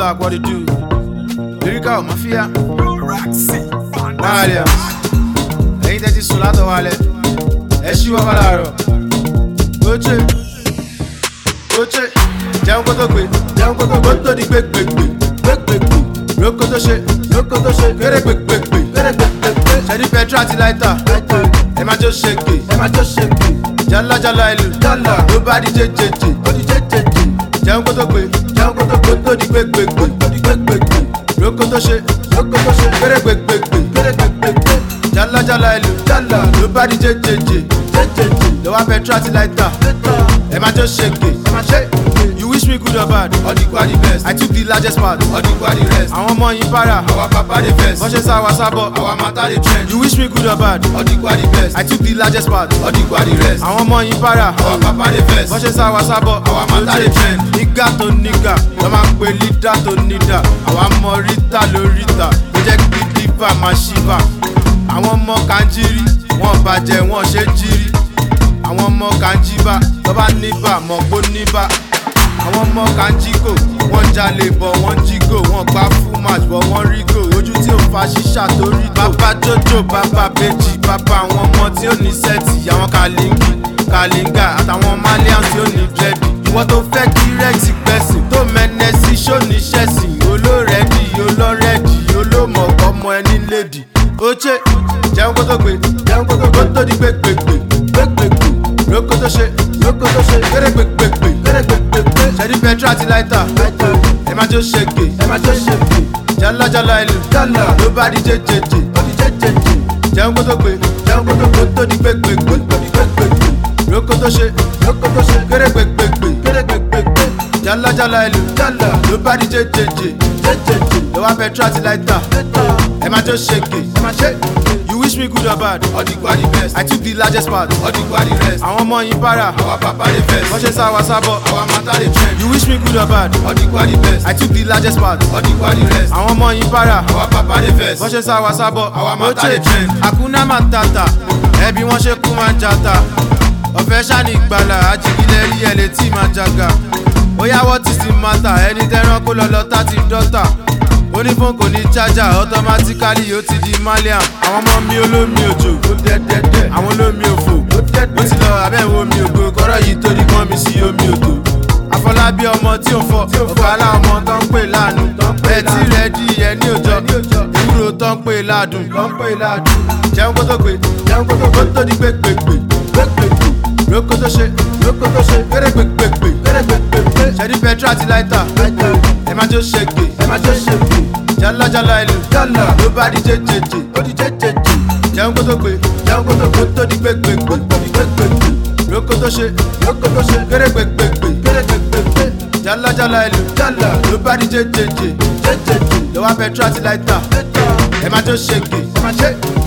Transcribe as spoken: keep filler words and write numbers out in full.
Black, what it do? Lyrical Mafia, Maria. Ain't that is Solato Wale? Eshiwa Valaro. Goche, Goche, Jango Gwe, Jango Goto di Quick Quick Quick Quick Roko to shit, Roko to shit, get a quick quick quick, get a quick quick quick. Shady Petrati lighter, Emma just shake it, Emma just shake it. Jalla Jalla Ilu, Jalla, nobody J J J, nobody J J J. Jango to Gwe, Jango to Goto di Quick Quick Quick, di Quick Quick Quick. Roko to shit, Roko to shit, get a quick quick quick, get a quick quick quick. Jalla Jalla Ilu, Jalla, nobody J J J, J J J. The one Petrati lighter, Emma just shake it, Emma shake it. You wish me good or bad, all the quad the best. I took the largest part, all the quad the rest. I want more in para, our papa the best. Watches our sabo, our matter the trend. You wish me good or bad, all the quad the best. I took the largest part, all the quad the rest. I want more in para, our papa the best. Watches our sabo, our matter the trend. Nigga to nigga, no man pe leader to leader. Our morita lorita, project the diva mashiva. I want more kanjiri, one baje, one ṣe jiri. I want more kanjiba, toba niba, mo go niba. Àwọn ọmọ kan jígò, wọ́n jalè bọ̀ wọ́n jígò, wọ́n gbá full match bọ̀ wọ́n rígò, ojú tí ò fa ṣíṣà tó rí gò. Bàbá Jojo, bàbá Bèjì, bàbá àwọn ọmọ tí ó ní sẹ́ẹ̀tì, àwọn Kàlíngì, Kàlíngà àtàwọn Malian tí ó ní dírẹ́dì. Ìwọ tó fẹ́ kí rẹ́ẹ̀tì gbẹ̀sìn, tó mẹ́nẹ́ sí ṣóní ṣẹ̀sìn, olórẹ́dì, olórẹ́dì, olómọ̀ọ́kọ́ ọmọ ẹni lédì. Oche, jẹun kó tó gbé, jẹun kó tó gbé, kó tó di gbégbégbé, gbégbégbé, rókó tó ṣe, rókó tó ṣe, kéré gbégbégbé, kéré gbégbégbé. Shady Petrati lighter, Emma just shake it, Emma just shake it. Jalla Jalla Ilu, Jalla, nobody J J J, nobody J J J. Jango to Gwe, Jango to Goto di Quick Quick Quick, di Quick Quick Quick. Roko to shit, Roko to shit, get a quick quick quick, get a quick quick quick. Jalla Jalla Ilu, Jalla, nobody J J J, J J J. The one Petrati lighter, Emma just shake it, Emma shake it. You wish me good or bad, all the quad the best. I took the largest part, all the quad the rest. I want more in para, our papa the best. Watches our sabo, our matter the trend. You wish me good or bad, all the quad the best. I took the largest part, all the quad the rest. I want more in para, our papa the best. Watches our sabo, our matter the trend. Hakuna Matata, ẹbí wọn ṣe kú máa ń jata. Ọ̀fẹ́ ṣáni ìgbàlà, ajígilẹ̀ rí ẹ̀ létí máa jaga. Oya what is the matter, ẹni tẹ́ran kó lọ lọ tá ti dọ́tà. Onífọ́n kò ní charger, automatically ó ti di Malian. Àwọn ọmọ mi olómi òjò, ó dẹ́dẹ́dẹ́. Àwọn olómi òfò, ó dẹ́dẹ́. Ó ti lọ abẹ́wò mi ògo, kọ́rọ̀ yìí torí kan mi sí omi òtò. Afọlábí ọmọ tí ò fọ, ọ̀kálá ọmọ tó ń pè lánú. Ẹtí rẹ̀ di ẹni òjọ, ewúro tó ń pè ládùn. Jẹun kó tó gbé, jẹun kó tó gbé, tó di gbégbégbé, gbégbégbé. Roko tó ṣe, roko tó ṣe, kéré gbégbégbé, kéré gbégbégbé. Shady Petrati lighter, Emma just shake it, Emma just shake it. Jalla Jalla Ilu, Jalla, nobody J J J, nobody J J J. Jẹun kó tó gbé, jẹun kó tó gbé, tó di gbégbégbé, di gbégbégbé. Roko tó ṣe, roko tó ṣe, kéré gbégbégbé, kéré gbégbégbé. Jalla Jalla Ilu, Jalla, nobody J J J, J J J. The one Petrati lighter, Emma just shake it, Emma shake it.